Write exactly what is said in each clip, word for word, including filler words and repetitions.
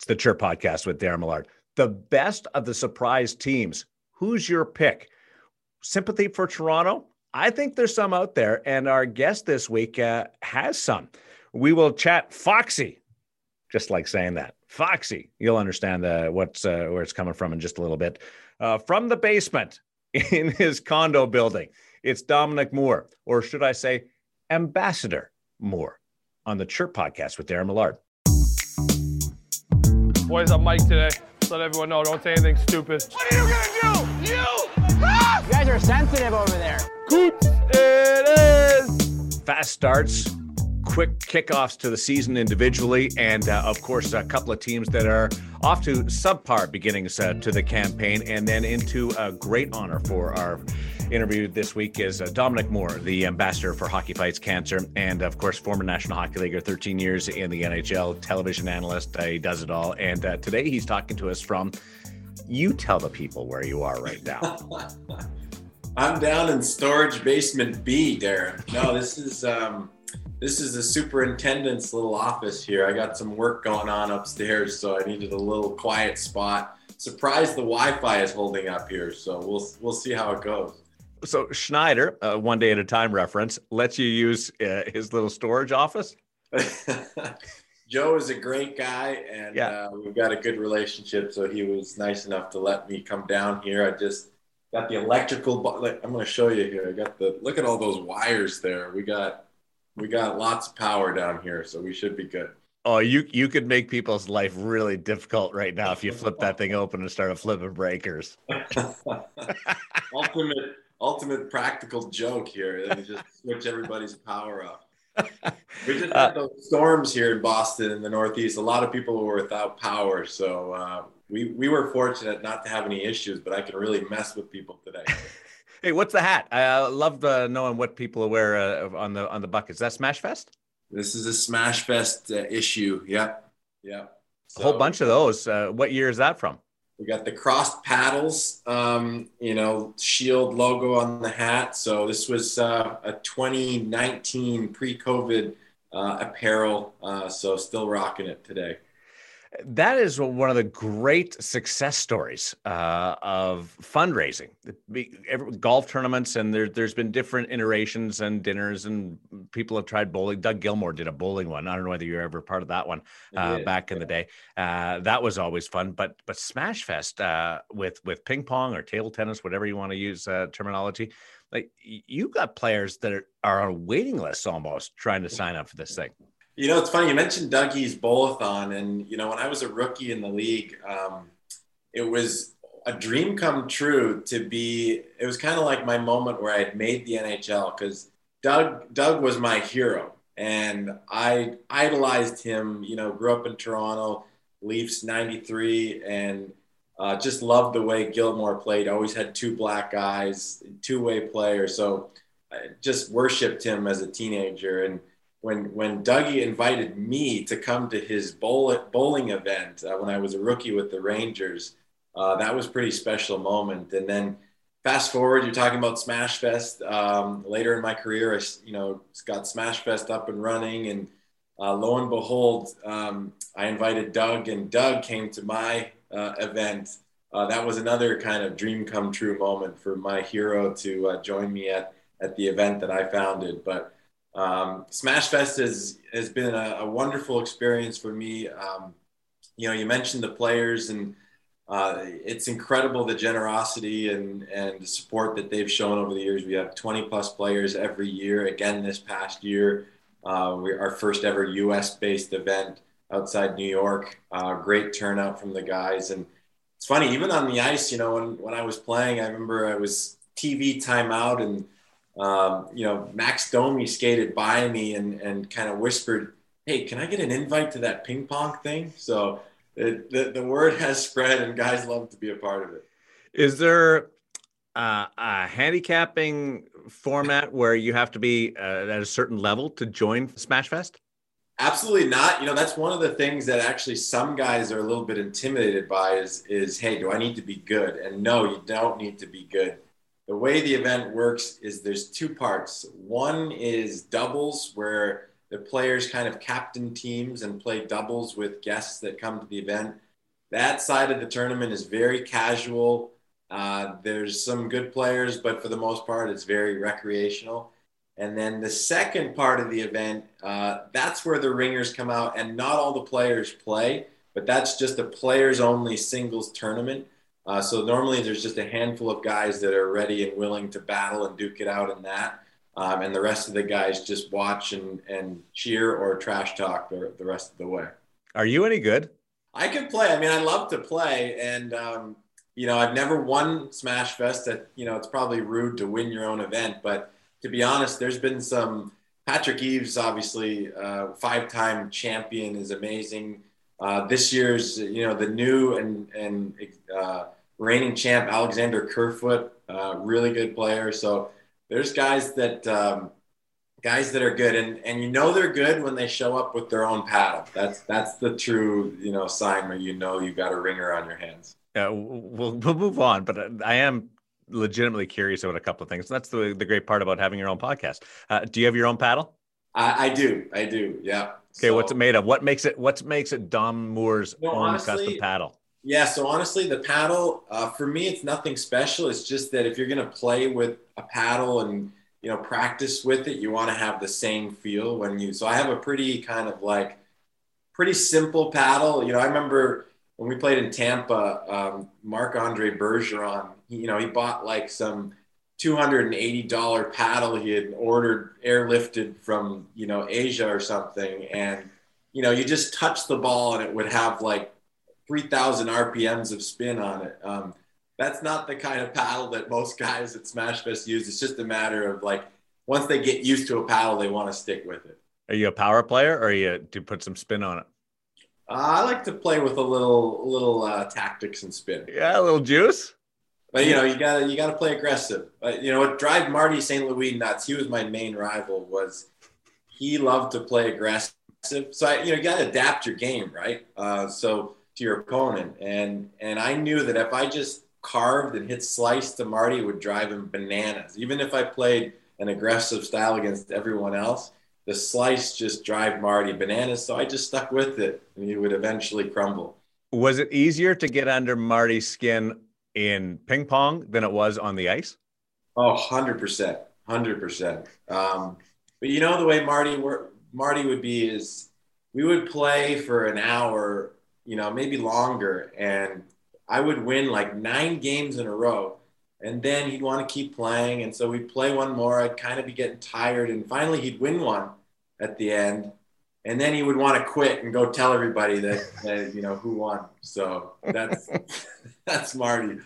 It's the Chirp Podcast with Darren Millard. The best of the surprise teams. Who's your pick? Sympathy for Toronto? I think there's some out there, and our guest this week uh, has some. We will chat Foxy, just like saying that. Foxy. You'll understand uh, what's uh, where it's coming from in just a little bit. Uh, from the basement in his condo building, it's Dominic Moore, or should I say Ambassador Moore, on the Chirp Podcast with Darren Millard. Boys, I'm Mike today. Just let everyone know, don't say anything stupid. What are you gonna do? You? Ah! You guys are sensitive over there. Coots, it is. Fast starts, quick kickoffs to the season individually, and uh, of course, a couple of teams that are off to subpar beginnings uh, to the campaign, and then into a great honor for our interview this week is uh, Dominic Moore, the ambassador for Hockey Fights Cancer, and of course, former National Hockey Leaguer, thirteen years in the N H L, television analyst. Uh, he does it all. And uh, today he's talking to us from, you tell the people where you are right now. I'm down in storage basement B, Darren. No, this is um, this is the superintendent's little office here. I got some work going on upstairs, so I needed a little quiet spot. Surprised the Wi-Fi is holding up here, so we'll we'll see how it goes. So Schneider, uh, one day at a time reference, lets you use uh, his little storage office. Joe is a great guy, and yeah. uh, we've got a good relationship. So he was nice enough to let me come down here. I just got the electrical. I'm going to show you here. I got the look at all those wires there. We got we got lots of power down here, so we should be good. Oh, you you could make people's life really difficult right now if you flip that thing open and start flipping breakers. Ultimate. Ultimate practical joke here. Then you just switch everybody's power off. We just had those storms here in Boston in the Northeast. A lot of people were without power. So uh, we, we were fortunate not to have any issues, but I can really mess with people today. Hey, what's the hat? I uh, love uh, knowing what people wear uh, on the on the buckets. Is that Smash Fest? This is a Smash Fest uh, issue. Yep. Yep. So, a whole bunch of those. Uh, what year is that from? We got the crossed paddles, um, you know, Shield logo on the hat. So this was uh, a twenty nineteen pre-COVID uh, apparel. Uh, so still rocking it today. That is one of the great success stories uh, of fundraising. Golf tournaments, and there, there's been different iterations and dinners, and people have tried bowling. Doug Gilmour did a bowling one. I don't know whether you're ever part of that one uh, back in the day. Uh, that was always fun. But but Smash Fest uh, with with ping pong or table tennis, whatever you want to use uh, terminology, like you've got players that are, are on waiting lists almost trying to sign up for this thing. You know, it's funny. You mentioned Dougie's Bowl-a-thon, and, you know, when I was a rookie in the league, um, it was a dream come true to be – it was kind of like my moment where I had made the N H L because Doug, Doug was my hero, and I idolized him, you know, grew up in Toronto, Leafs ninety-three, and uh, just loved the way Gilmour played. Always had two black eyes, two-way player, so I just worshipped him as a teenager. And When when Dougie invited me to come to his bowl, bowling event uh, when I was a rookie with the Rangers, uh, that was a pretty special moment. And then fast forward, you're talking about Smash Fest. Um, later in my career, I you know got Smash Fest up and running, and uh, lo and behold, um, I invited Doug, and Doug came to my uh, event. Uh, that was another kind of dream come true moment for my hero to uh, join me at at the event that I founded. But Um, Smash Fest has, has been a, a wonderful experience for me. Um, you know, you mentioned the players, and uh, it's incredible the generosity and, and the support that they've shown over the years. We have twenty plus players every year. Again, this past year, uh, we our first ever U S based event outside New York. Uh, great turnout from the guys. And it's funny, even on the ice, you know, when, when I was playing, I remember I was T V timeout, and Um, you know, Max Domi skated by me and, and kind of whispered, "Hey, can I get an invite to that ping pong thing?" So it, the, the word has spread, and guys love to be a part of it. Is there uh, a handicapping format where you have to be uh, at a certain level to join Smash Fest? Absolutely not. You know, that's one of the things that actually some guys are a little bit intimidated by is, is, hey, do I need to be good? And no, you don't need to be good. The way the event works is there's two parts. One is doubles, where the players kind of captain teams and play doubles with guests that come to the event. That side of the tournament is very casual. Uh, there's some good players, but for the most part, it's very recreational. And then the second part of the event, uh, that's where the ringers come out, and not all the players play, but that's just a players-only singles tournament. Uh, so normally there's just a handful of guys that are ready and willing to battle and duke it out in that. Um, and the rest of the guys just watch and, and cheer or trash talk the, the rest of the way. Are you any good? I can play. I mean, I love to play. And, um, you know, I've never won Smash Fest. That, you know, it's probably rude to win your own event, but to be honest, there's been some. Patrick Eves, obviously, uh, five-time champion, is amazing. Uh, this year's, you know, the new and and uh, reigning champ, Alexander Kerfoot, uh, really good player. So there's guys that um, guys that are good, and and you know they're good when they show up with their own paddle. That's that's the true, you know, sign where you know you got a ringer on your hands. Uh, we'll we'll move on, but I am legitimately curious about a couple of things. That's the the great part about having your own podcast. Uh, do you have your own paddle? I, I do. I do. Yeah. Okay. So, what's it made of? What makes it, what makes it Dom Moore's no, own honestly, custom paddle? Yeah. So honestly, the paddle, uh, for me, it's nothing special. It's just that if you're going to play with a paddle and, you know, practice with it, you want to have the same feel when you, so I have a pretty kind of like pretty simple paddle. You know, I remember when we played in Tampa, um, Marc-Andre Bergeron, he, you know, he bought like some two hundred eighty dollars paddle he had ordered airlifted from, you know, Asia or something. And, you know, you just touch the ball and it would have like three thousand R P Ms of spin on it. Um, that's not the kind of paddle that most guys at Smash Fest use. It's just a matter of like, once they get used to a paddle, they want to stick with it. Are you a power player, or are you to put some spin on it? Uh, I like to play with a little, a little uh, tactics and spin. Yeah, a little juice. But you know, you gotta you gotta play aggressive. But you know what drive Marty Saint Louis nuts? He was my main rival. Was he loved to play aggressive? So I, you know, you gotta adapt your game, right? Uh, so to your opponent, and and I knew that if I just carved and hit slice to Marty, it would drive him bananas. Even if I played an aggressive style against everyone else, the slice just drive Marty bananas. So I just stuck with it, and he would eventually crumble. Was it easier to get under Marty's skin in ping pong than it was on the ice? Oh, one hundred percent. one hundred percent. Um, but you know, the way Marty were, Marty would be is we would play for an hour, you know, maybe longer, and I would win like nine games in a row. And then he'd want to keep playing. And so we'd play one more. I'd kind of be getting tired. And finally he'd win one at the end. And then he would want to quit and go tell everybody that, that you know, who won. So that's that's Marty.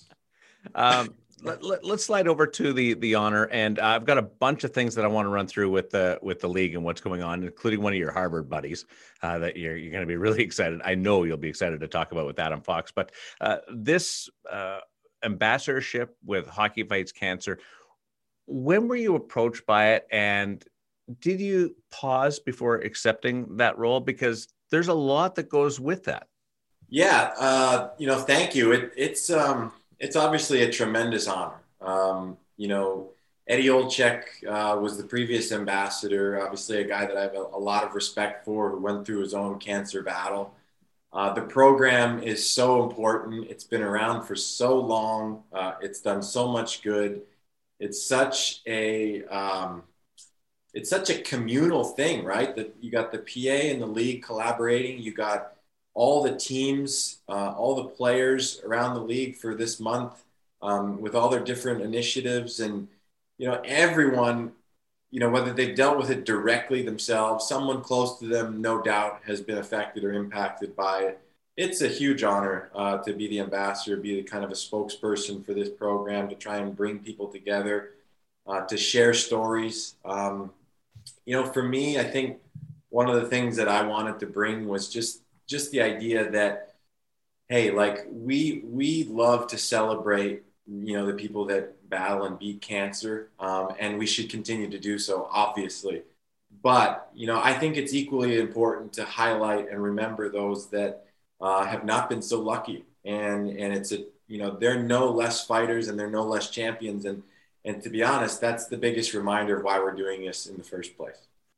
Um, let, let, let's slide over to the the honor, and uh, I've got a bunch of things that I want to run through with the with the league and what's going on, including one of your Harvard buddies uh, that you're you're going to be really excited. I know you'll be excited to talk about with Adam Fox. But uh, this uh, ambassadorship with Hockey Fights Cancer, when were you approached by it, and did you pause before accepting that role? Because there's a lot that goes with that. Yeah, uh, you know, thank you. It, it's um, it's obviously a tremendous honor. Um, you know, Eddie Olczyk uh, was the previous ambassador, obviously a guy that I have a, a lot of respect for, who went through his own cancer battle. Uh, the program is so important. It's been around for so long. Uh, it's done so much good. It's such a um, it's such a communal thing, right? That you got the P A and the league collaborating. You got all the teams, uh, all the players around the league for this month um, with all their different initiatives. And, you know, everyone, you know, whether they've dealt with it directly themselves, someone close to them, no doubt, has been affected or impacted by it. It's a huge honor uh, to be the ambassador, be the kind of a spokesperson for this program, to try and bring people together, uh, to share stories. Um, you know, for me, I think one of the things that I wanted to bring was just just the idea that, hey, like we we love to celebrate, you know, the people that battle and beat cancer, um, and we should continue to do so, obviously. But, you know, I think it's equally important to highlight and remember those that uh, have not been so lucky. And and it's, a you know, they're no less fighters and they're no less champions. And, and to be honest, that's the biggest reminder of why we're doing this in the first place.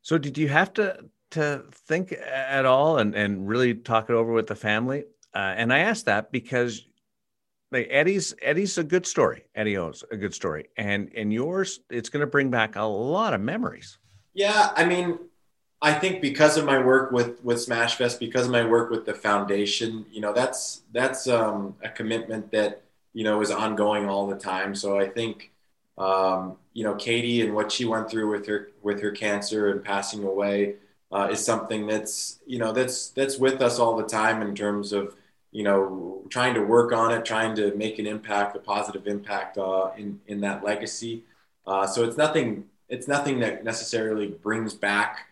So did you have to to think at all and, and really talk it over with the family? Uh, and I asked that because like Eddie's Eddie's a good story. Eddie owes a good story. And and yours, it's going to bring back a lot of memories. Yeah, I mean, I think because of my work with with Smash Fest, because of my work with the foundation, you know, that's that's um, a commitment that, you know, is ongoing all the time. So I think, um, you know, Katie and what she went through with her with her cancer and passing away uh, is something that's, you know, that's that's with us all the time in terms of, you know, trying to work on it, trying to make an impact, a positive impact uh, in in that legacy. Uh, so it's nothing. It's nothing that necessarily brings back,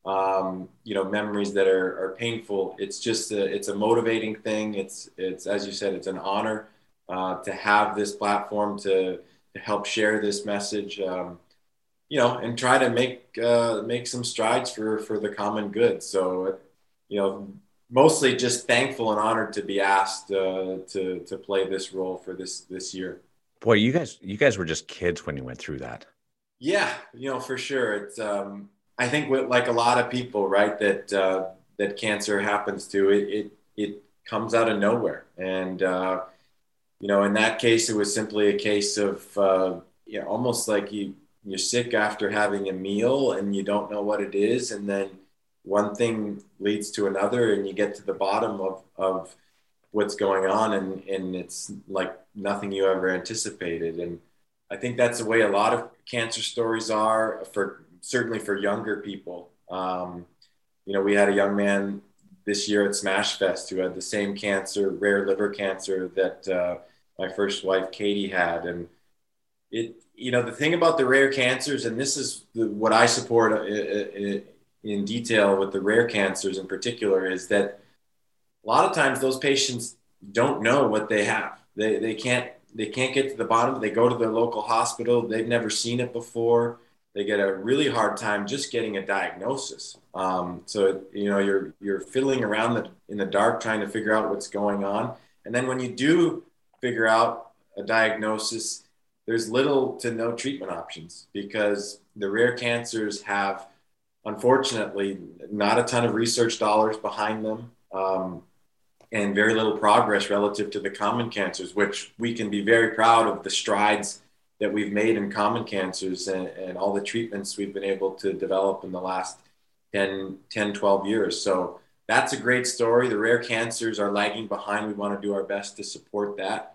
um, you know, memories that are, are painful. It's just a, it's a motivating thing. It's it's as you said, it's an honor uh, to have this platform to to help share this message, um, you know, and try to make uh, make some strides for for the common good. So, you know, mostly just thankful and honored to be asked uh, to to play this role for this this year. Boy, you guys you guys were just kids when you went through that. Yeah, you know, for sure. It's, um, I think with like a lot of people, right, that, uh, that cancer happens to, it, it, it comes out of nowhere. And, uh, you know, in that case, it was simply a case of, uh, you know, almost like you, you're sick after having a meal and you don't know what it is. And then one thing leads to another and you get to the bottom of, of what's going on. And, and it's like nothing you ever anticipated. And I think that's the way a lot of cancer stories are, for certainly for younger people. Um, you know, we had a young man this year at Smash Fest who had the same cancer, rare liver cancer that uh, my first wife, Katie, had. And it, you know, the thing about the rare cancers, and this is the, what I support in, in detail with the rare cancers in particular, is that a lot of times those patients don't know what they have. They, they can't, They can't get to the bottom. They go to their local hospital. They've never seen it before. They get a really hard time just getting a diagnosis. Um, so, you know, you're you're fiddling around the, in the dark trying to figure out what's going on. And then when you do figure out a diagnosis, there's little to no treatment options because the rare cancers have, unfortunately, not a ton of research dollars behind them. Um, and very little progress relative to the common cancers, which we can be very proud of the strides that we've made in common cancers and, and all the treatments we've been able to develop in the last ten, ten, twelve years. So that's a great story. The rare cancers are lagging behind. We want to do our best to support that.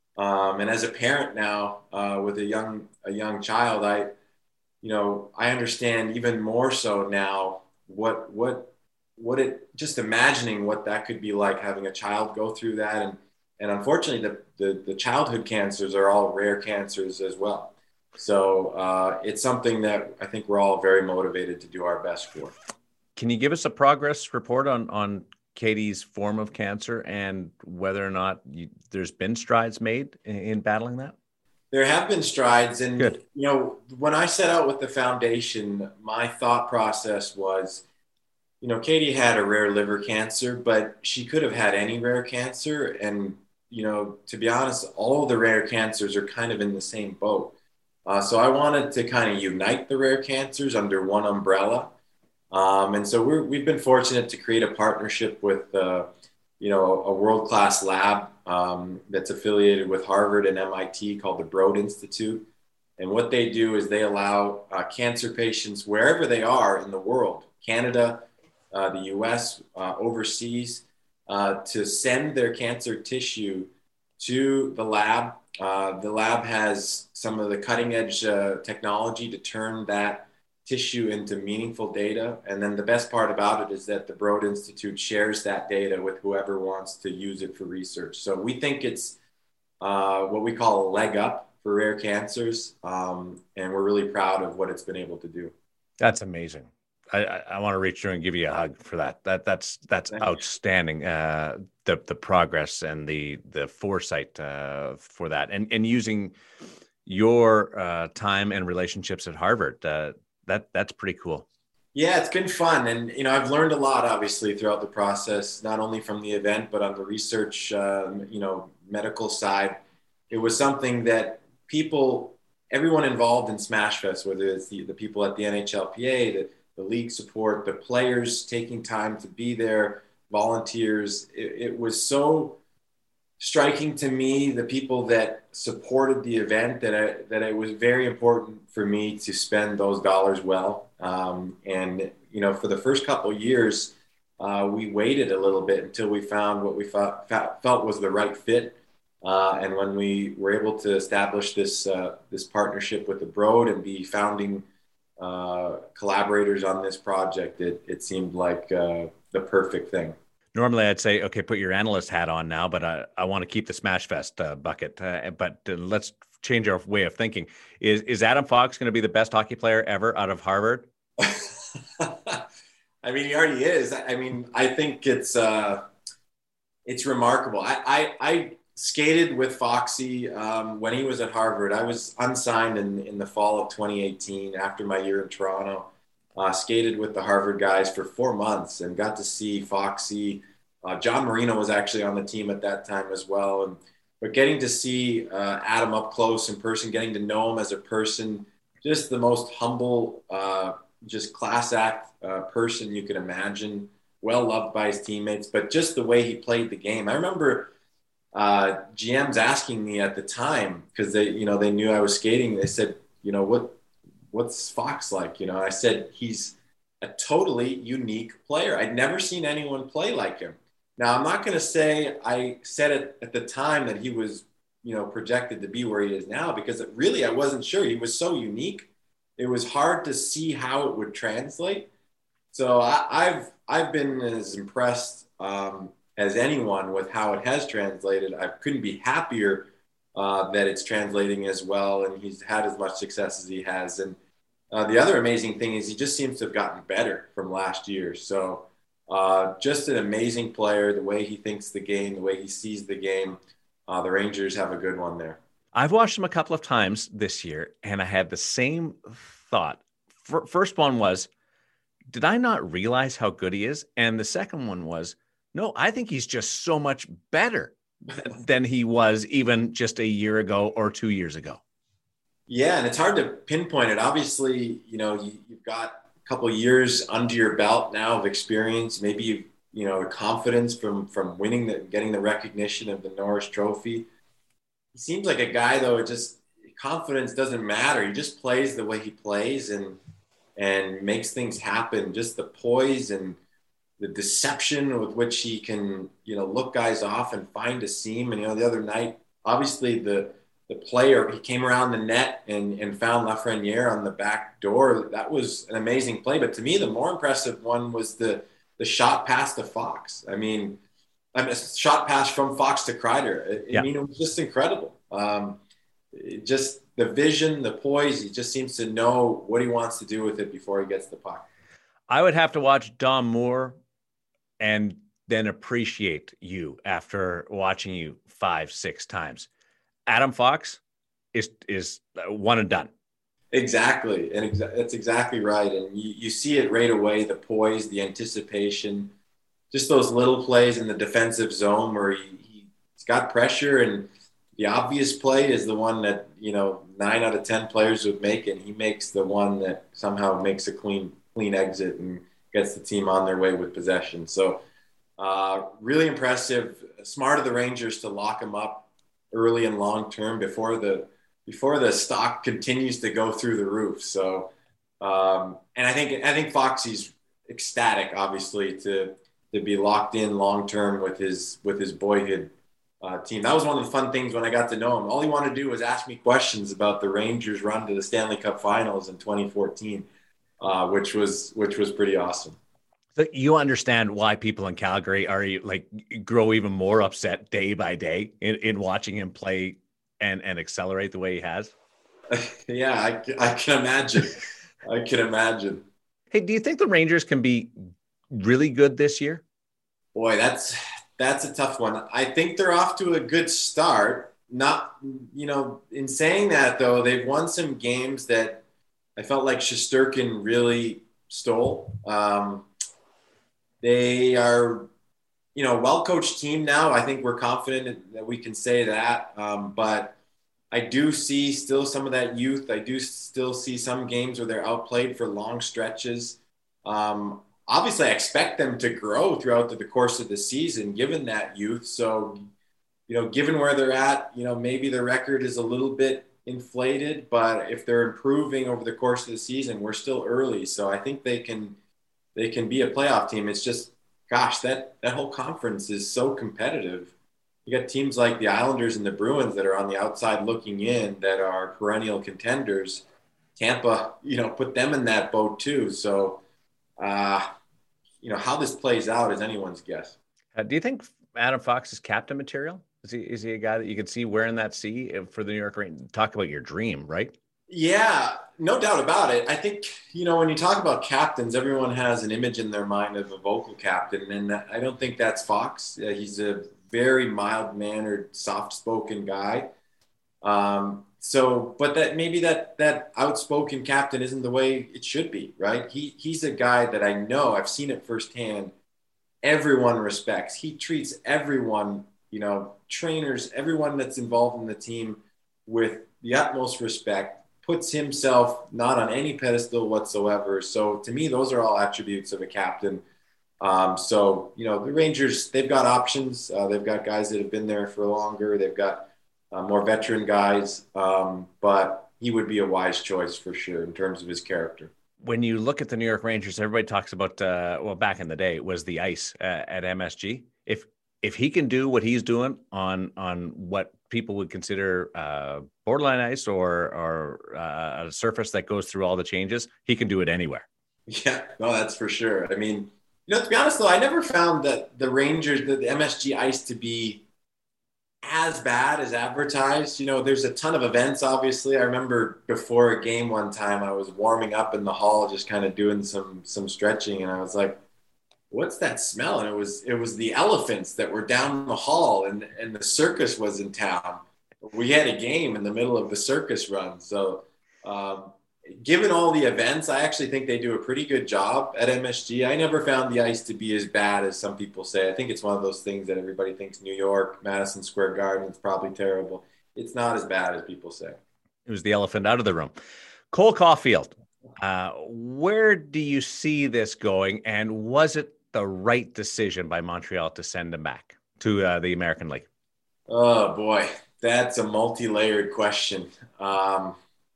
Um, and as a parent now uh, with a young, a young child, I, you know, I understand even more so now what, what, what it, just imagining what that could be like, having a child go through that. And, and unfortunately the, the, the childhood cancers are all rare cancers as well. So uh, it's something that I think we're all very motivated to do our best for. Can you give us a progress report on, on Katie's form of cancer and whether or not you, there's been strides made in, in battling that? There have been strides. And, Good. you know, when I set out with the foundation, my thought process was, you know, Katie had a rare liver cancer, but she could have had any rare cancer. And, you know, to be honest, all the rare cancers are kind of in the same boat. Uh, so I wanted to kind of unite the rare cancers under one umbrella. Um, and so we're, we've been fortunate to create a partnership with, uh, you know, a world-class lab um, that's affiliated with Harvard and M I T called the Broad Institute. And what they do is they allow uh, cancer patients wherever they are in the world, Canada, Uh, the U S, uh, overseas, uh, to send their cancer tissue to the lab. Uh, the lab has some of the cutting edge uh, technology to turn that tissue into meaningful data. And then the best part about it is that the Broad Institute shares that data with whoever wants to use it for research. So we think it's uh, what we call a leg up for rare cancers. Um, and we're really proud of what it's been able to do. That's amazing. I, I, I want to reach through and give you a hug for that. That that's that's Thank you. outstanding. Uh, the the progress and the the foresight uh, for that, and and using your uh, time and relationships at Harvard. Uh, that that's pretty cool. Yeah, it's been fun, and you know I've learned a lot, obviously, throughout the process, not only from the event but on the research, um, you know, medical side. It was something that people, everyone involved in Smash Fest, whether it's the, the people at the N H L P A, the the league support, the players taking time to be there, volunteers. It, it was so striking to me, the people that supported the event, that I, that it was very important for me to spend those dollars well. Um, and, you know, for the first couple of years, uh, we waited a little bit until we found what we felt, felt was the right fit. Uh, and when we were able to establish this, uh, this partnership with the Broad and be founding uh, collaborators on this project, it, it seemed like uh, the perfect thing. Normally, I'd say, okay, put your analyst hat on now, but I, I want to keep the Smashfest uh, bucket. Uh, but uh, let's change our way of thinking. Is is Adam Fox going to be the best hockey player ever out of Harvard? I mean, he already is. I mean, I think it's uh, it's remarkable. I, I, I skated with Foxy um, when he was at Harvard. I was unsigned in, in the fall of twenty eighteen after my year in Toronto. Uh, skated with the Harvard guys for four months and got to see Foxy. Uh, John Marino was actually on the team at that time as well. And, but getting to see uh, Adam up close in person, getting to know him as a person, just the most humble, uh, just class act uh, person you could imagine, well loved by his teammates, but just the way he played the game. I remember uh, G Ms asking me at the time, because they, you know, they knew I was skating. They said, you know, what, what's Fox like? You know, I said, he's a totally unique player. I'd never seen anyone play like him. Now, I'm not going to say I said it at the time that he was, you know, projected to be where he is now, because it really, I wasn't sure. He was so unique. It was hard to see how it would translate. So I, I've, I've been as impressed um, as anyone with how it has translated. I couldn't be happier Uh, that it's translating as well, and he's had as much success as he has. And uh, the other amazing thing is he just seems to have gotten better from last year. So uh, just an amazing player, the way he thinks the game, the way he sees the game. Uh, the Rangers have a good one there. I've watched him a couple of times this year, and I had the same thought. F- first one was, did I not realize how good he is? And the second one was, no, I think he's just so much better than he was even just a year ago or two years ago. Yeah, and it's hard to pinpoint it. Obviously, you know, you, you've got a couple of years under your belt now of experience, maybe, you, you know, confidence from, from winning, the, getting the recognition of the Norris Trophy. He seems like a guy, though, it just, confidence doesn't matter. He just plays the way he plays and, and makes things happen. Just the poise and the deception with which he can, you know, look guys off and find a seam. And, you know, the other night, obviously the, the player, he came around the net and, and found Lafreniere on the back door. That was an amazing play. But to me, the more impressive one was the, the shot pass to Fox. I mean, I mean, a shot pass from Fox to Kreider. I, yeah. I mean, it was just incredible. Um, just the vision, the poise, he just seems to know what he wants to do with it before he gets the puck. I would have to watch Dom Moore and then appreciate you after watching you five, six times. Adam Fox is is one and done. Exactly. And exa- that's exactly right. And you, you see it right away, the poise, the anticipation, just those little plays in the defensive zone where he, he's got pressure, and the obvious play is the one that, you know, nine out of ten players would make, and he makes the one that somehow makes a clean clean exit and gets the team on their way with possession. So uh, really impressive. Smart of the Rangers to lock him up early and long term before the before the stock continues to go through the roof. So um, and I think I think Foxy's ecstatic, obviously, to to be locked in long term with his with his boyhood uh, team. That was one of the fun things when I got to know him. All he wanted to do was ask me questions about the Rangers' run to the Stanley Cup Finals in twenty fourteen. Uh, which was which was pretty awesome. So you understand why people in Calgary are like grow even more upset day by day in, in watching him play and, and accelerate the way he has? Yeah, I, I can imagine. I can imagine. Hey, do you think the Rangers can be really good this year? Boy, that's that's a tough one. I think they're off to a good start. Not, you know, in saying that, though, they've won some games that I felt like Shesterkin really stole. Um, they are, you know, a well-coached team now. I think we're confident that we can say that. Um, but I do see still some of that youth. I do still see some games where they're outplayed for long stretches. Um, obviously, I expect them to grow throughout the, the course of the season, given that youth. So, you know, given where they're at, you know, maybe the record is a little bit inflated, but if they're improving over the course of the season, we're still early. So I think they can they can be a playoff team. It's just, gosh, that that whole conference is so competitive. You got teams like the Islanders and the Bruins that are on the outside looking in that are perennial contenders. Tampa, you know, put them in that boat too. So, uh, you know, how this plays out is anyone's guess. Uh, do you think Adam Fox is captain material? Is he is he a guy that you could see wearing that C for the New York Rangers? Talk about your dream, right? Yeah, no doubt about it. I think, you know, when you talk about captains, everyone has an image in their mind of a vocal captain, and I don't think that's Fox. Uh, he's a very mild-mannered, soft-spoken guy. Um, so, but that maybe that that outspoken captain isn't the way it should be, right? He he's a guy that I know, I've seen it firsthand. Everyone respects. He treats everyone, you know, trainers, everyone that's involved in the team with the utmost respect, puts himself not on any pedestal whatsoever. So to me, those are all attributes of a captain. Um, so, you know, the Rangers, they've got options. Uh, they've got guys that have been there for longer. They've got uh, more veteran guys, um, but he would be a wise choice for sure in terms of his character. When you look at the New York Rangers, everybody talks about, uh, well, back in the day, it was the ice uh, at M S G. If if he can do what he's doing on on what people would consider uh, borderline ice or or uh, a surface that goes through all the changes, he can do it anywhere. Yeah, no, that's for sure. I mean, you know, to be honest though, I never found that the Rangers, the, the M S G ice to be as bad as advertised. You know, there's a ton of events, obviously. I remember before a game one time, I was warming up in the hall, just kind of doing some some stretching, and I was like, what's that smell? And it was it was the elephants that were down the hall, and and the circus was in town. We had a game in the middle of the circus run. So um, given all the events, I actually think they do a pretty good job at M S G. I never found the ice to be as bad as some people say. I think it's one of those things that everybody thinks New York, Madison Square Garden, it's probably terrible. It's not as bad as people say. It was the elephant out of the room. Cole Caulfield, uh, where do you see this going? And was it the right decision by Montreal to send him back to uh, the American League? Oh, boy. That's a multi-layered question. Um,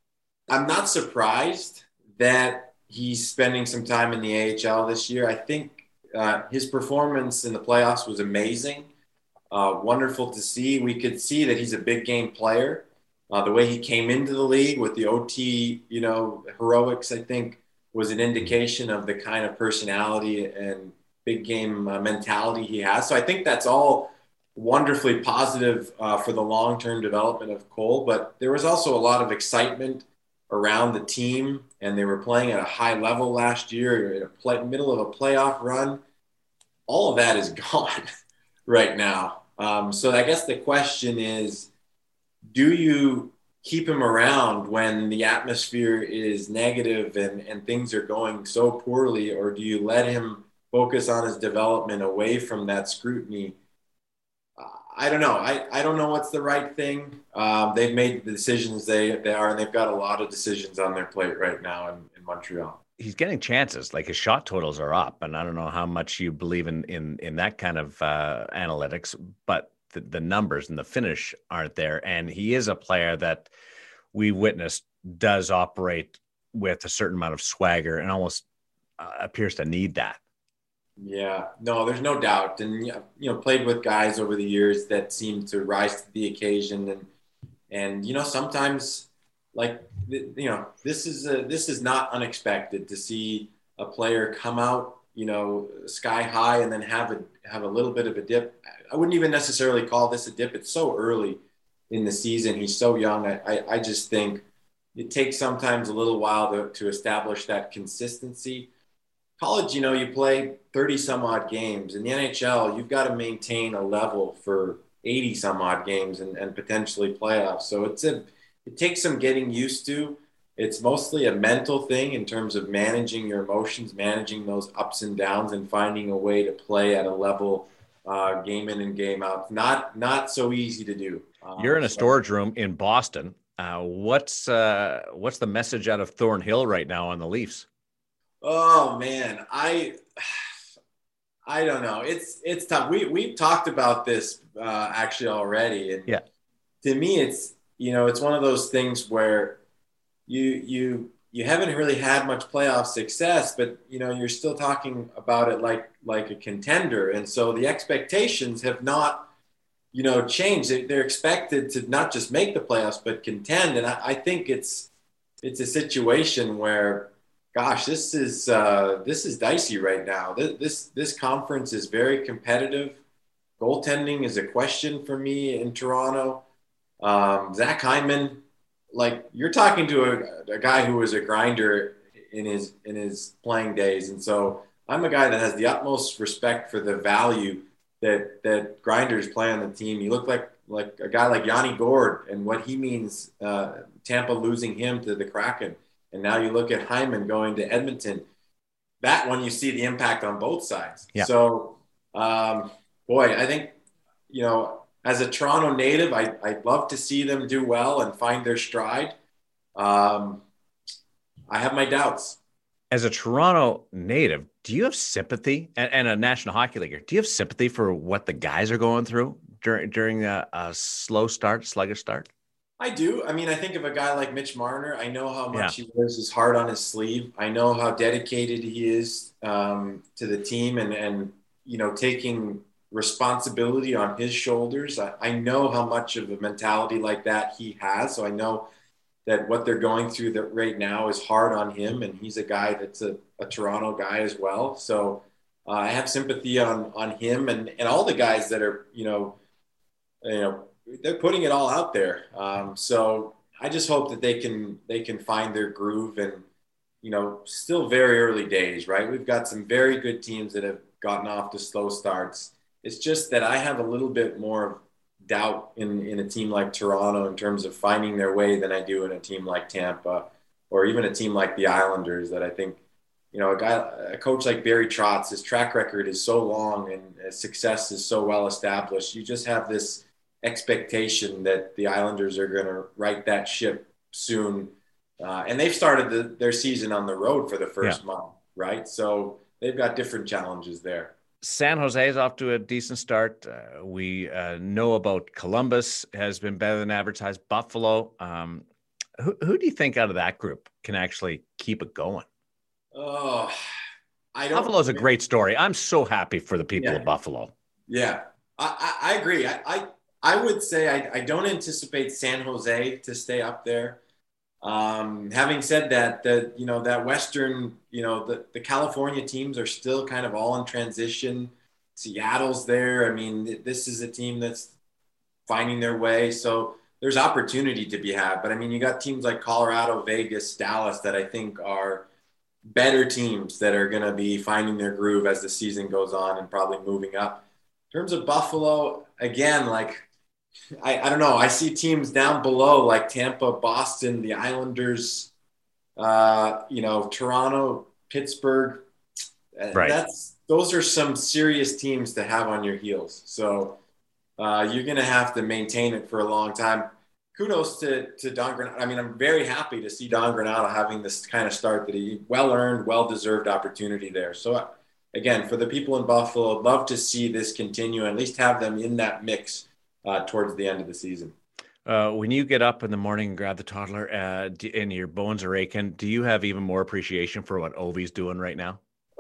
I'm not surprised that he's spending some time in the A H L this year. I think uh, his performance in the playoffs was amazing. Uh, wonderful to see. We could see that he's a big game player. Uh, the way he came into the league with the O T, you know, heroics, I think, was an indication of the kind of personality and big game uh, mentality he has. So I think that's all wonderfully positive uh, for the long-term development of Cole. But there was also a lot of excitement around the team, and they were playing at a high level last year in a play, middle of a playoff run. All of that is gone right now. Um, so I guess the question is, do you keep him around when the atmosphere is negative and, and things are going so poorly, or do you let him focus on his development away from that scrutiny? Uh, I don't know. I, I don't know what's the right thing. Um, they've made the decisions they, they are, and they've got a lot of decisions on their plate right now in, in Montreal. He's getting chances. Like his shot totals are up, and I don't know how much you believe in in, in that kind of uh, analytics, but the, the numbers and the finish aren't there. And he is a player that we witnessed does operate with a certain amount of swagger and almost uh, appears to need that. Yeah, no, there's no doubt. And, you know, played with guys over the years that seem to rise to the occasion. And, and, you know, sometimes like, you know, this is a, this is not unexpected to see a player come out, you know, sky high and then have a, have a little bit of a dip. I wouldn't even necessarily call this a dip. It's so early in the season. He's so young. I, I, I just think it takes sometimes a little while to, to establish that consistency. College, you know, you play thirty some odd games. In the N H L, you've got to maintain a level for eighty some odd games and, and potentially playoffs. So it's a, it takes some getting used to. It's mostly a mental thing in terms of managing your emotions, managing those ups and downs, and finding a way to play at a level uh, game in and game out. Not, not so easy to do. Uh, You're in a so. storage room in Boston. Uh, what's uh, what's the message out of Thornhill right now on the Leafs? Oh man, I I don't know. It's it's tough. We we've talked about this uh, actually already, and Yeah. to me, it's you know it's one of those things where you you you haven't really had much playoff success, but you know you're still talking about it like like a contender, and so the expectations have not you know changed. They- They're expected to not just make the playoffs but contend, and I, I think it's it's a situation where, gosh, this is uh, this is dicey right now. This, this this conference is very competitive. Goaltending is a question for me in Toronto. Um, Zach Hyman, like you're talking to a, a guy who was a grinder in his in his playing days, and so I'm a guy that has the utmost respect for the value that that grinders play on the team. You look like like a guy like Yanni Gord and what he means. Uh, Tampa losing him to the Kraken, and now you look at Hyman going to Edmonton. That one you see the impact on both sides. Yeah. So, um, boy, I think you know. As a Toronto native, I, I'd love to see them do well and find their stride. Um, I have my doubts. As a Toronto native, do you have sympathy, and, and a National Hockey Leaguer, do you have sympathy for what the guys are going through during during a, a slow start, sluggish start? I do. I mean, I think of a guy like Mitch Marner. I know how much Yeah. he wears his heart on his sleeve. I know how dedicated he is um, to the team and, and, you know, taking responsibility on his shoulders. I, I know how much of a mentality like that he has. So I know that what they're going through that right now is hard on him. And he's a guy that's a, a Toronto guy as well. So uh, I have sympathy on, on him and, and all the guys that are, you know, you know, they're putting it all out there. Um, so I just hope that they can, they can find their groove and, you know, still very early days, right? We've got some very good teams that have gotten off to slow starts. It's just that I have a little bit more doubt in, in a team like Toronto in terms of finding their way than I do in a team like Tampa or even a team like the Islanders that I think, you know, a guy, a coach like Barry Trotz, his track record is so long and his success is so well established. You just have this expectation that the Islanders are going to right that ship soon. Uh, and they've started the, their season on the road for the first Yeah. month, right? So they've got different challenges there. San Jose is off to a decent start. Uh, we uh, know about Columbus has been better than advertised. Buffalo. Um, who, who do you think out of that group can actually keep it going? Oh, I don't. Buffalo's a great story. I'm so happy for the people Yeah. of Buffalo. Yeah, I, I, I agree. I, I, I would say I, I don't anticipate San Jose to stay up there. Um, having said that, the you know that Western, you know the, the California teams are still kind of all in transition. Seattle's there. I mean, th- this is a team that's finding their way. So there's opportunity to be had. But I mean, you got teams like Colorado, Vegas, Dallas that I think are better teams that are going to be finding their groove as the season goes on and probably moving up. In terms of Buffalo, again, like. I, I don't know. I see teams down below like Tampa, Boston, the Islanders, uh, you know, Toronto, Pittsburgh. Right. That's those are some serious teams to have on your heels. So uh, you're going to have to maintain it for a long time. Kudos to to Don Granato. I mean, I'm very happy to see Don Granato having this kind of start that he well earned, well deserved opportunity there. So again, for the people in Buffalo, I'd love to see this continue. At least have them in that mix. Uh, towards the end of the season. Uh, when you get up in the morning and grab the toddler uh, do, and your bones are aching, do you have even more appreciation for what Ovi's doing right now?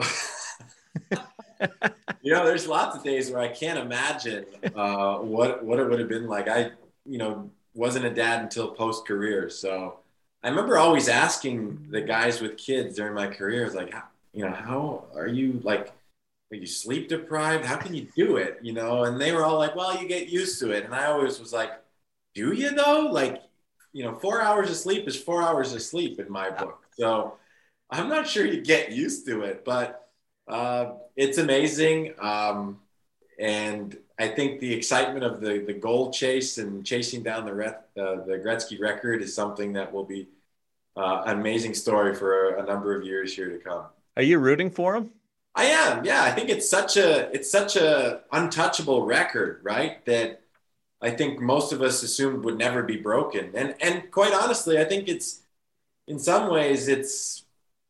You know, there's lots of days where I can't imagine uh, what what it would have been like. I, you know, wasn't a dad until post-career. So I remember always asking the guys with kids during my career, like, you know, how are you, like, are you sleep deprived? How can you do it? You know, and they were all like, well, you get used to it. And I always was like, do you though? Like, you know, four hours of sleep is four hours of sleep in my book. So I'm not sure you get used to it, but uh, it's amazing. Um, and I think the excitement of the, the goal chase and chasing down the, Ret- uh, the Gretzky record is something that will be uh, an amazing story for a, a number of years here to come. Are you rooting for him? I am. Yeah. I think it's such a, it's such a untouchable record, right? That I think most of us assumed would never be broken. And, and quite honestly, I think it's, in some ways it's,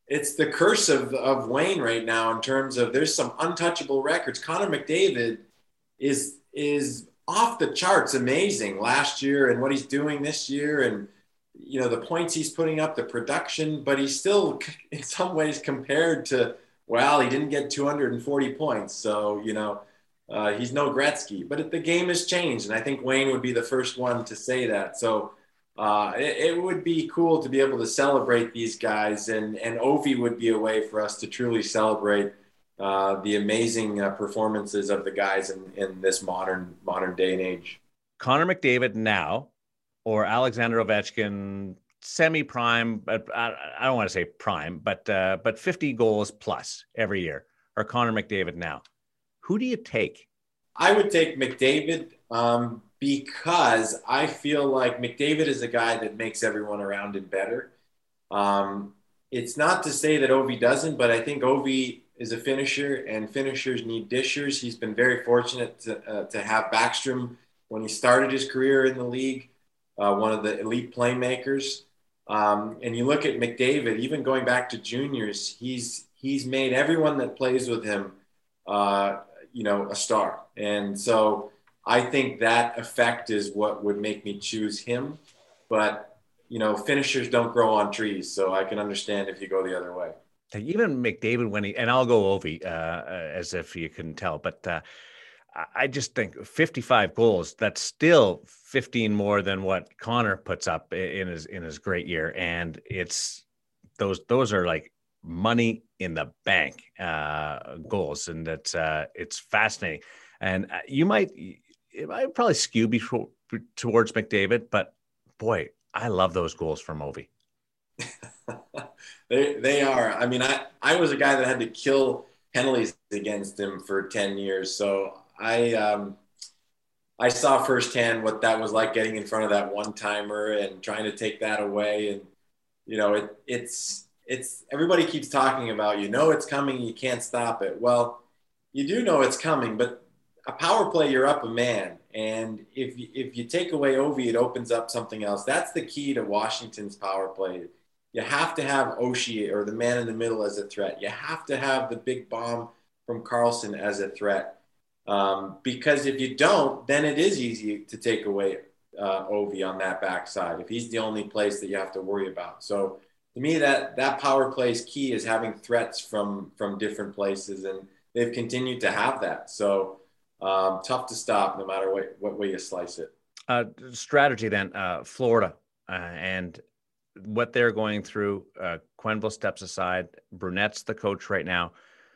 it's the curse of, of Wayne right now in terms of there's some untouchable records. Connor McDavid is is off the charts amazing last year and what he's doing this year, and you know the points he's putting up, the production, but he's still in some ways compared to, well, he didn't get two hundred forty points, so you know uh, he's no Gretzky. But the game has changed, and I think Wayne would be the first one to say that. So uh, it, it would be cool to be able to celebrate these guys, and and Ovi would be a way for us to truly celebrate uh, the amazing uh, performances of the guys in, in this modern modern day and age. Connor McDavid now, or Alexander Ovechkin, semi-prime, but I, I don't want to say prime, but uh, but fifty goals plus every year, or Connor McDavid now. Who do you take? I would take McDavid um, because I feel like McDavid is a guy that makes everyone around him better. Um, it's not to say that Ovi doesn't, but I think Ovi is a finisher, and finishers need dishers. He's been very fortunate to, uh, to have Backstrom when he started his career in the league, uh, one of the elite playmakers. Um, and you look at McDavid, even going back to juniors, he's he's made everyone that plays with him, uh, you know, a star. And so I think that effect is what would make me choose him. But, you know, finishers don't grow on trees, so I can understand if you go the other way. Even McDavid, when he, and I'll go Ovi, uh, as if you couldn't tell, but uh, I just think fifty-five goals, that's still fifteen more than what Connor puts up in his, in his great year. And it's those, those are like money in the bank uh, goals. And it's, uh, it's fascinating. And you might, it might probably skew before, towards McDavid, but boy, I love those goals from Ovi. they they are. I mean, I, I was a guy that had to kill penalties against him for ten years. So I um, I saw firsthand what that was like, getting in front of that one timer and trying to take that away. And, you know, it it's it's everybody keeps talking about, you know, it's coming, you can't stop it. Well, you do know it's coming, but a power play, you're up a man. And if you, if you take away Ovi, it opens up something else. That's the key to Washington's power play. You have to have Oshie, or the man in the middle, as a threat. You have to have the big bomb from Carlson as a threat. Um, because if you don't, then it is easy to take away uh, Ovi on that backside if he's the only place that you have to worry about. So to me, that that power play's key is having threats from from different places, and they've continued to have that. So um, tough to stop no matter what, what way you slice it. Uh, strategy then, uh, Florida uh, and what they're going through. Uh, Quenneville steps aside. Brunette's the coach right now.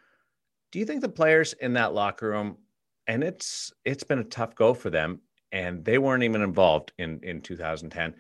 Do you think the players in that locker room, and it's it's been a tough go for them, and they weren't even involved in, in two thousand ten,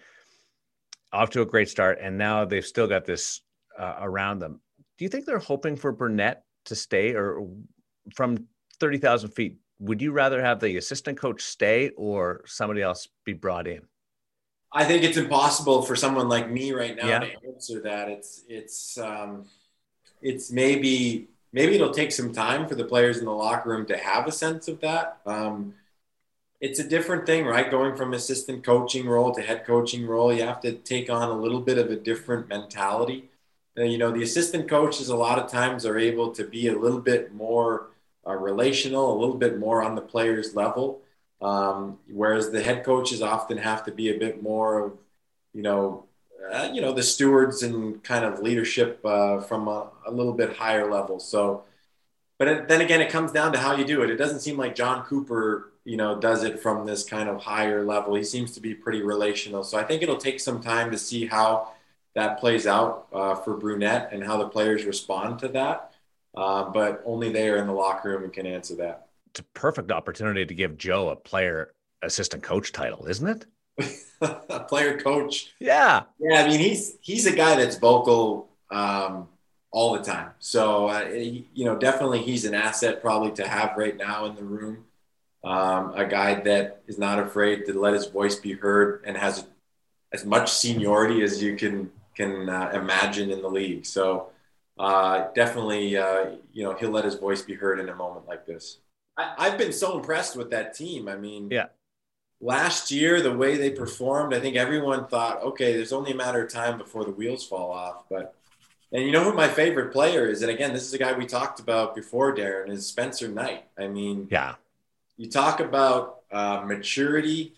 off to a great start, and now they've still got this uh, around them. Do you think they're hoping for Brunette to stay, or from thirty thousand feet, would you rather have the assistant coach stay or somebody else be brought in? I think it's impossible for someone like me right now yeah. to answer that. It's it's um, it's maybe maybe it'll take some time for the players in the locker room to have a sense of that. Um, it's a different thing, right? Going from assistant coaching role to head coaching role, you have to take on a little bit of a different mentality. Uh, you know, the assistant coaches a lot of times are able to be a little bit more uh, relational, a little bit more on the player's level. Um, whereas the head coaches often have to be a bit more of, you know, uh, you know, the stewards and kind of leadership uh, from a, a little bit higher level. So, but it, then again, it comes down to how you do it. It doesn't seem like John Cooper, you know, does it from this kind of higher level. He seems to be pretty relational. So I think it'll take some time to see how that plays out uh, for Brunette and how the players respond to that. Uh, but only they are in the locker room and can answer that. It's a perfect opportunity to give Joe a player assistant coach title, isn't it? A player coach. Yeah. Yeah. I mean, he's, he's a guy that's vocal um, all the time. So, uh, he, you know, definitely he's an asset probably to have right now in the room. Um, a guy that is not afraid to let his voice be heard and has as much seniority as you can, can uh, imagine in the league. So uh, definitely, uh, you know, he'll let his voice be heard in a moment like this. I, I've been so impressed with that team. I mean, yeah. Last year, the way they performed, I think everyone thought, okay, there's only a matter of time before the wheels fall off. But And you know who my favorite player is? And again, this is a guy we talked about before, Darren, is Spencer Knight. I mean, yeah, you talk about uh, maturity.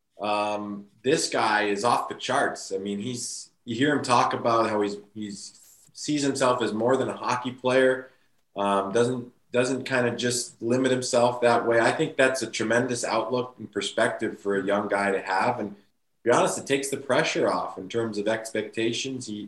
Um, this guy is off the charts. I mean, he's, you hear him talk about how he's, he's sees himself as more than a hockey player. Um, doesn't, doesn't kind of just limit himself that way. I think that's a tremendous outlook and perspective for a young guy to have. And to be honest, it takes the pressure off in terms of expectations. He,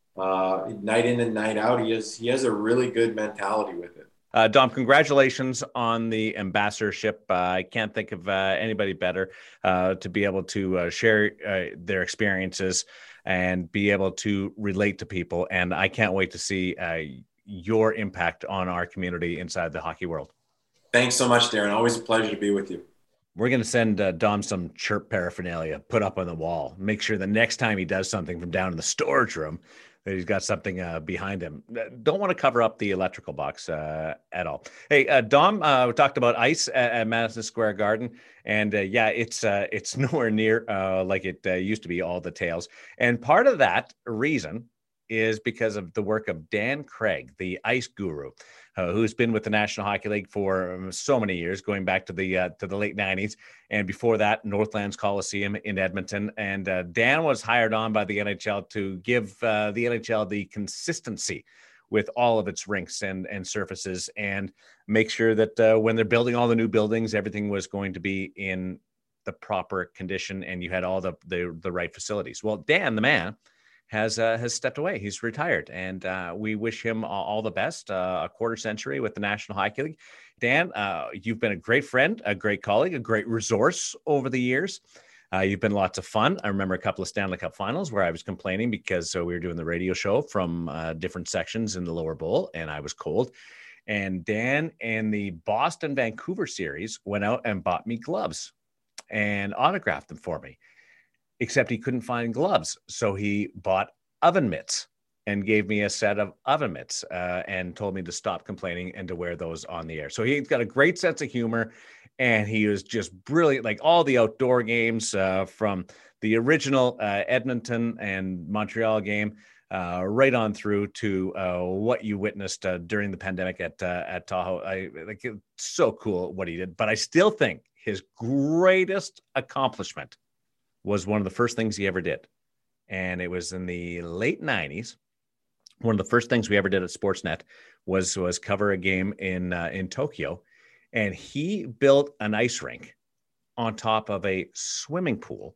uh, night in and night out, he has, he has a really good mentality with it. Uh, Dom, congratulations on the ambassadorship. Uh, I can't think of uh, anybody better uh, to be able to uh, share uh, their experiences and be able to relate to people. And I can't wait to see uh, your impact on our community inside the hockey world. Thanks so much, Darren. Always a pleasure to be with you. We're going to send uh, Dom some chirp paraphernalia, put up on the wall. Make sure the next time he does something from down in the storage room, that he's got something uh, behind him. Don't want to cover up the electrical box uh, at all. Hey, uh, Dom, uh, we talked about ice at, at Madison Square Garden, and uh, yeah, it's uh, it's nowhere near uh, like it uh, used to be, all the tales. And part of that reason is because of the work of Dan Craig, the ice guru, uh, who's been with the National Hockey League for um, so many years, going back to the uh, to the late nineties, and before that, Northlands Coliseum in Edmonton. And uh, Dan was hired on by the N H L to give uh, the N H L the consistency with all of its rinks and and surfaces, and make sure that uh, when they're building all the new buildings, everything was going to be in the proper condition, and you had all the the, the right facilities. Well, Dan, the man, has uh, has stepped away. He's retired, and uh, we wish him all, all the best. Uh, a quarter century with the National Hockey League. Dan, uh, you've been a great friend, a great colleague, a great resource over the years. Uh, you've been lots of fun. I remember a couple of Stanley Cup finals where I was complaining because uh, we were doing the radio show from uh, different sections in the lower bowl, and I was cold. And Dan and the Boston Vancouver series went out and bought me gloves and autographed them for me. Except he couldn't find gloves. So he bought oven mitts and gave me a set of oven mitts uh, and told me to stop complaining and to wear those on the air. So he's got a great sense of humor, and he was just brilliant. Like all the outdoor games uh, from the original uh, Edmonton and Montreal game uh, right on through to uh, what you witnessed uh, during the pandemic at uh, at Tahoe. I like it's so cool what he did. But I still think his greatest accomplishment was one of the first things he ever did. And it was in the late nineties. One of the first things we ever did at Sportsnet was, was cover a game in, uh, in Tokyo. And he built an ice rink on top of a swimming pool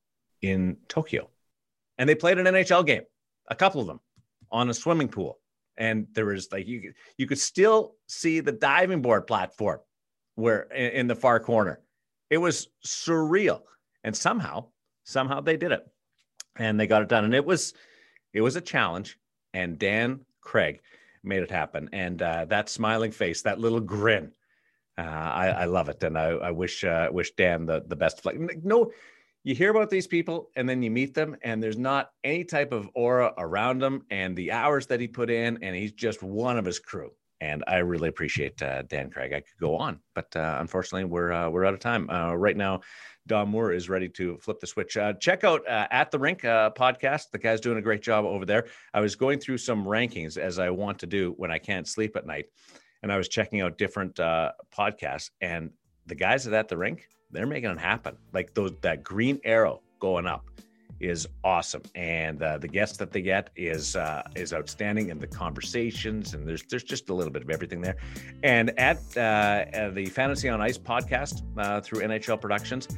in Tokyo. And they played an N H L game, a couple of them, on a swimming pool. And there was like, you, you could still see the diving board platform where in, in the far corner. It was surreal. And somehow, Somehow they did it, and they got it done. And it was, it was a challenge, and Dan Craig made it happen. And uh, that smiling face, that little grin, uh, I, I love it. And I, I wish, uh, wish Dan the, the best. Like, no, you hear about these people, and then you meet them, and there's not any type of aura around them, and the hours that he put in, and he's just one of his crew. And I really appreciate uh, Dan Craig. I could go on, but uh, unfortunately, we're uh, we're out of time uh, right now. Dom Moore is ready to flip the switch. Uh, check out uh, At the Rink uh, podcast. The guy's doing a great job over there. I was going through some rankings, as I want to do when I can't sleep at night, and I was checking out different uh, podcasts. And the guys at At the Rink, they're making it happen. Like those, that green arrow going up is awesome, and uh, the guests that they get is uh, is outstanding, and the conversations, and there's there's just a little bit of everything there. And at, uh, at the Fantasy on Ice podcast uh, through N H L Productions,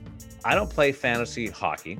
I don't play fantasy hockey,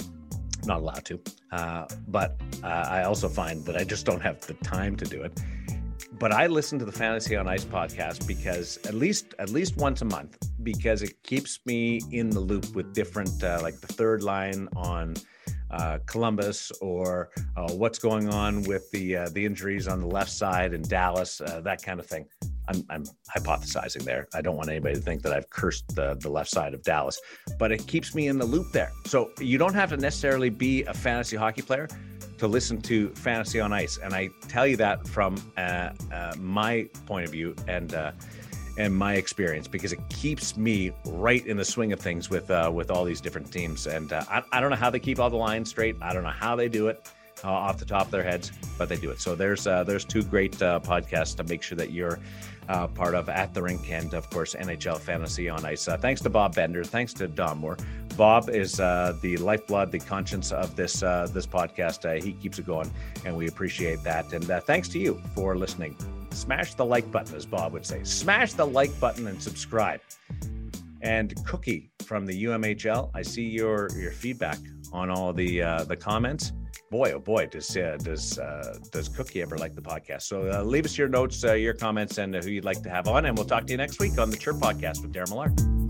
not allowed to, uh, but uh, I also find that I just don't have the time to do it. But I listen to the Fantasy on Ice podcast because at least at least once a month, because it keeps me in the loop with different, uh, like the third line on uh, Columbus, or uh, what's going on with the uh, the injuries on the left side in Dallas, uh, that kind of thing. I'm, I'm hypothesizing there. I don't want anybody to think that I've cursed the, the left side of Dallas, but it keeps me in the loop there. So you don't have to necessarily be a fantasy hockey player to listen to Fantasy on Ice. And I tell you that from uh, uh, my point of view and uh, and my experience, because it keeps me right in the swing of things with uh, with all these different teams. And uh, I, I don't know how they keep all the lines straight. I don't know how they do it. uh, off the top of their heads, but they do it. So there's uh, there's two great uh, podcasts to make sure that you're uh, part of At the Rink and, of course, N H L Fantasy on Ice. Uh, thanks to Bob Bender. Thanks to Dom Moore. Bob is uh, the lifeblood, the conscience of this uh, this podcast. Uh, he keeps it going, and we appreciate that. And uh, thanks to you for listening. Smash the like button, as Bob would say. Smash the like button and subscribe. And Cookie from the U M H L, I see your your feedback on all the uh, the comments. Boy, oh boy, does uh, does uh, does Cookie ever like the podcast? So uh, leave us your notes, uh, your comments, and uh, who you'd like to have on, and we'll talk to you next week on the Chirp Podcast with Darren Millard.